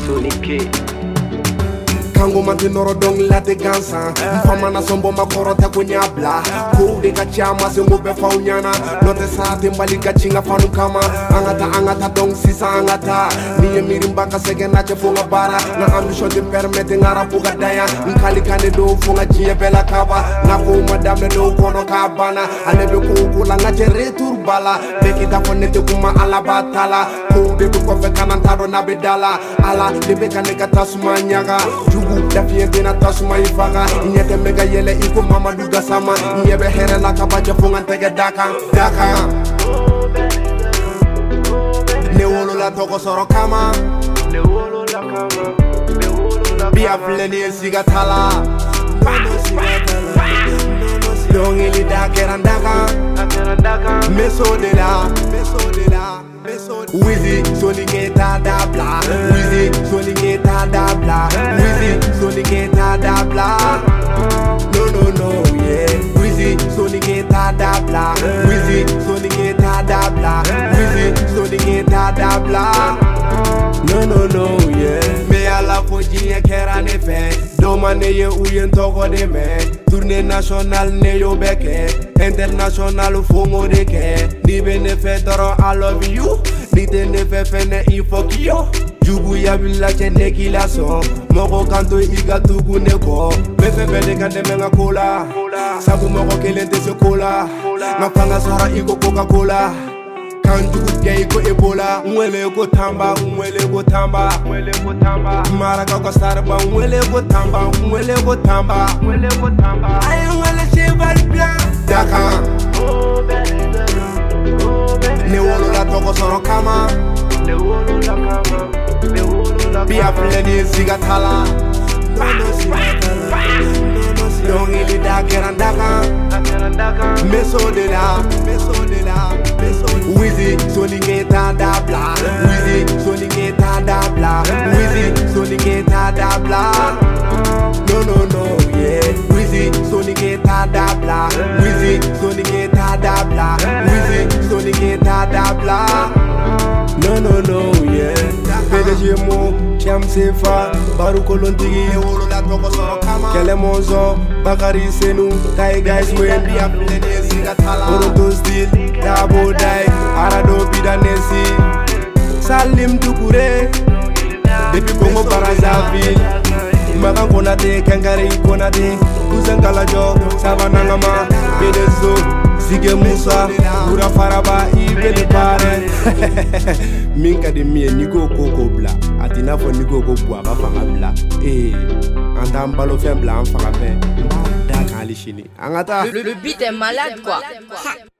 Sonic Kango mantinoro dong late gansa Mfama na sombo makorota kunyabla Kude chama se mube faunyana Note saate mbali chinga fanu kama Angata dong sisa angata Niye mirimbaka sege nache funga bara Na ambisho di permete ngara puga daya Nkali kande do funga jie bela kaba Na fu madame do kono kabana Anebe kukula ngache retur bala Beki da fonete kuma ala batala Kude bukofe kanantado na bedala Ala libeka neka tasuma nyaga Dafie dina tasuma ifaga Nyete mega yele iko mama duga sama Nyebe here la kabaja funga tege daka Ne wolo la toko soro kama Bia pleni siga tala Dongili dake randaka Meso de la Wizzy, Soniceta da bla Wizzy, Soniceta da bla Wizzy, Soniceta da bla No, yeah Wizzy, Soniceta da bla Wizzy, Soniceta da bla Wizzy, Soniceta da bla No, yeah Me ala foji e kera ne fe Domane ye uyen togo de me Tournée nationale ne yo beke International fongo de ke Ni bene fe doro I love you Ni te ne fe fene I fuck yo Jugu ya bila chene kila so Moko kanto iga tugu neko Mefe bele kande menga cola Sabu moko kelente se cola Ngapanga sara iko Coca-Cola Kanjugu gay ko Ebola Mwele ko tamba Maraka ko sarba mwele ko tamba Ayo mwele cheval blanc Daka Ne wolo la toko soro kama Bia pleni siga tala Dongili dake randaka Meso de la Wizzy, Soniceta da bla Wizzy, Soniceta da bla Wizzy, Soniceta da bla No, yeah Wizzy, Soniceta da bla Wizzy, Soniceta da bla Wizzy, Soniceta da bla No, yeah PDG mo, Cham Sefa Baru Kolontigi, Ewolo la toko soro kama Kele Monzo, Bakari Senu Tai guys when Bia plene siga tala Oroto still, Dabo Dai Arado Bidanesi Salim Dukure Depuis Congo Brazzaville Magan Konate, Kankari Konate Kuzangala Jo, Savanangama Bedezo, Sige Musa Ura Faraba, Ibele Pare Minka de mie Nigo Koko Bla Atina fo Nigo Koko Bla Fanga Bla Antam balo fem bla Fanga Fe Daka Alishini Angata Le beat est malade quoi